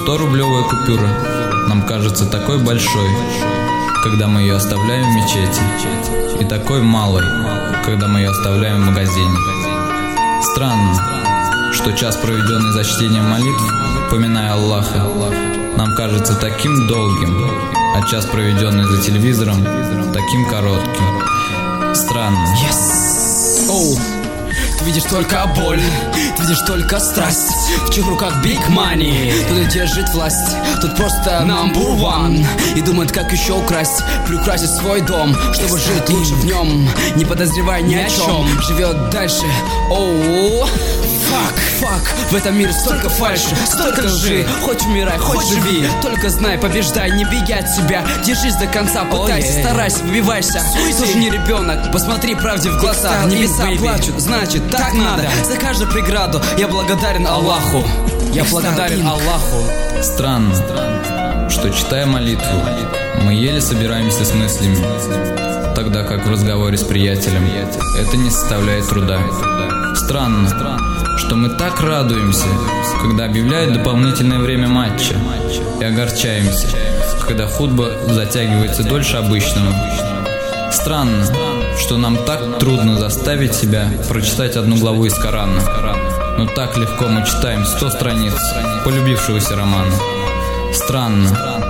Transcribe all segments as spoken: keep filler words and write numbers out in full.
сто-рублевая купюра нам кажется такой большой, когда мы ее оставляем в мечети, и такой малой, когда мы ее оставляем в магазине. Странно, что час, проведенный за чтением молитв, поминая Аллаха, нам кажется таким долгим, а час, проведенный за телевизором, таким коротким. Странно. Yes. Oh. Ты видишь только боль, ты видишь только страсть. В чьих руках big money, тут держит власть. Тут просто number one. И думает, как еще украсть, приукрасить свой дом, чтобы жить лучше в нем, не подозревая ни о чем. Живет дальше. Оу, фак, фак. В этом мире столько фальши, столько лжи. Хоть умирай, хоть живи, только знай, побеждай, не беги от себя. Держись до конца, пытайся, старайся, выбивайся. Тоже не ребенок, посмотри правде в глаза. Небеса плачут, значит так надо. За каждую преграду я благодарен Аллаху. Я благодарен Аллаху. Странно, что, читая молитву, мы еле собираемся с мыслями, тогда как в разговоре с приятелем это не составляет труда. Странно, что мы так радуемся, когда объявляют дополнительное время матча, и огорчаемся, когда футбол затягивается дольше обычного. Странно, что нам так трудно заставить себя прочитать одну главу из Корана, но так легко мы читаем сто страниц полюбившегося романа. Странно.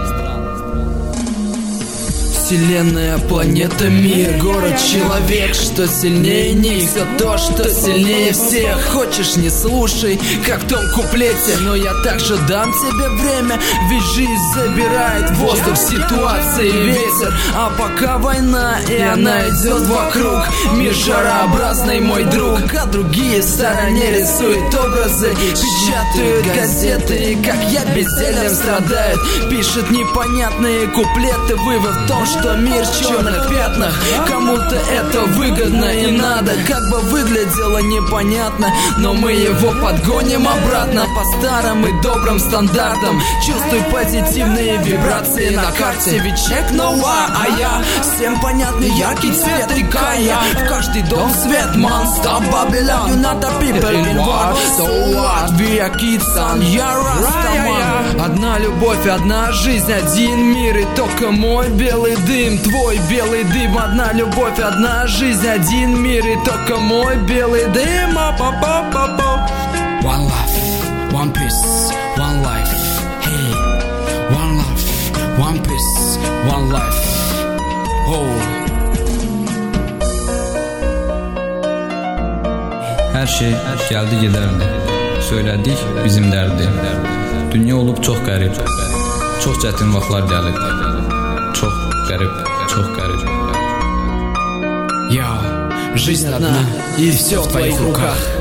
Вселенная, планета, мир, город, человек, что сильнее них, все то, что сильнее всех. Хочешь, не слушай, как в том куплете, но я также дам тебе время, ведь жизнь забирает воздух, ситуации, ветер. А пока война, и она идет вокруг, мир жарообразный, мой друг. А другие в стороне рисуют образы, печатают газеты, как я бездельем страдает. Пишет непонятные куплеты, вывод в том, что что мир в черных пятнах. Кому-то это выгодно и надо, как бы выглядело непонятно, но мы его подгоним обратно по старым и добрым стандартам. Чувствуй позитивные вибрации на карте, ведь check no war, а я всем понятный яркий цвет и кая. В каждый дом свет, man, stop Babylon. You not a people in war, so what? We are kids and you're Rastaman. Одна любовь, одна жизнь, один мир, и только мой белый дым, твой белый дым. Одна любовь, одна жизнь, один мир, и только мой белый дым. One love, one peace, one life. Hey, one love, one peace, one life. Oh. Her şey geldi giderdi. Söyledik bizim derdi. Dünya olub çox qərib. Çox çətin vaxtlar gəlib. Çox qərib, çox qərib. Я, жизнь одна, и все в твоих руках.